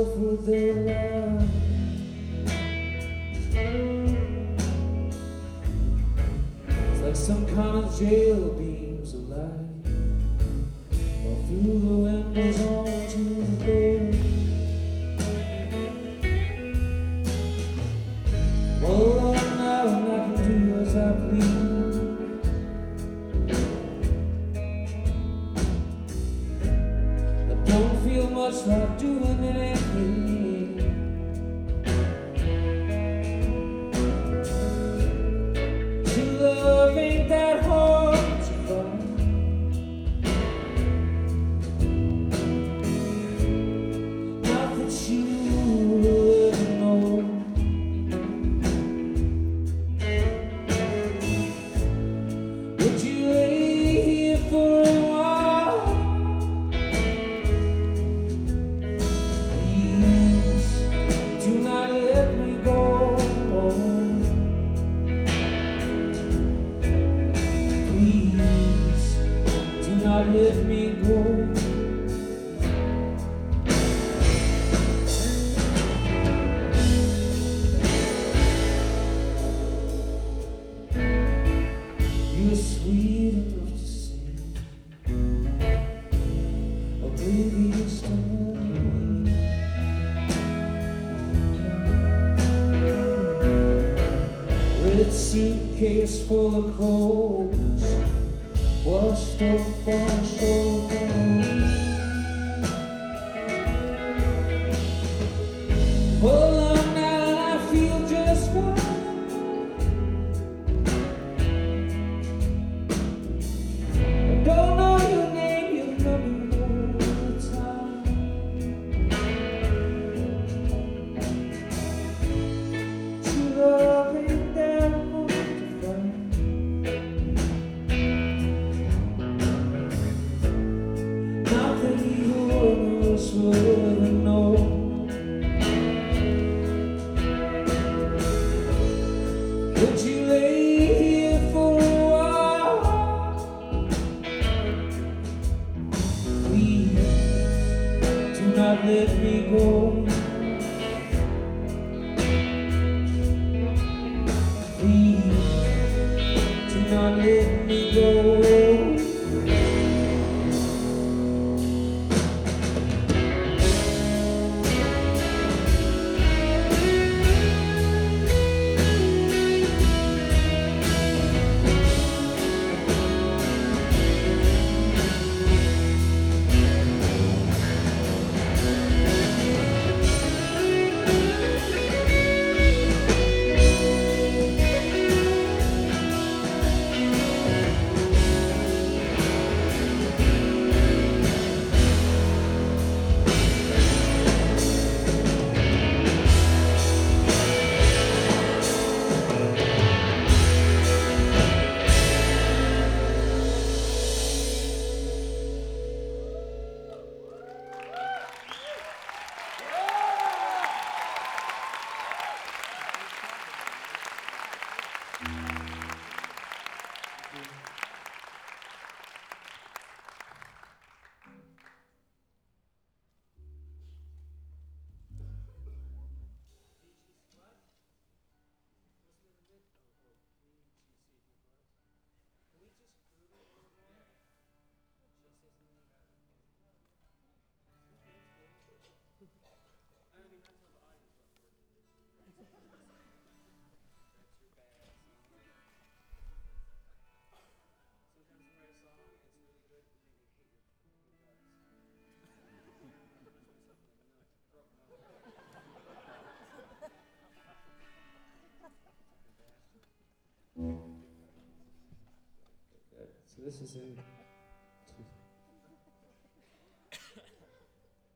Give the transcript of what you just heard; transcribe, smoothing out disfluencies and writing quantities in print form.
for their love. It's like some kind of jail beams of light all through the windows onto the bed. Oh, now I can do as I please. Don't feel much like doing anything. To love ain't that hard to find. Not that you ever know. Would you lay here for a while? Do not let me go. Please, do not let me go. You're sweet enough to sing oblivious to me. Red suitcase full of clothes, washed up on shoulders. Well, I'm now and I feel just fine. I don't know your name, you remember all the time. True love ain't that hard to find. Not that either one of us will ever know. Would you lay here for a while? Please, do not let me go. Please, do not let me go. So this is in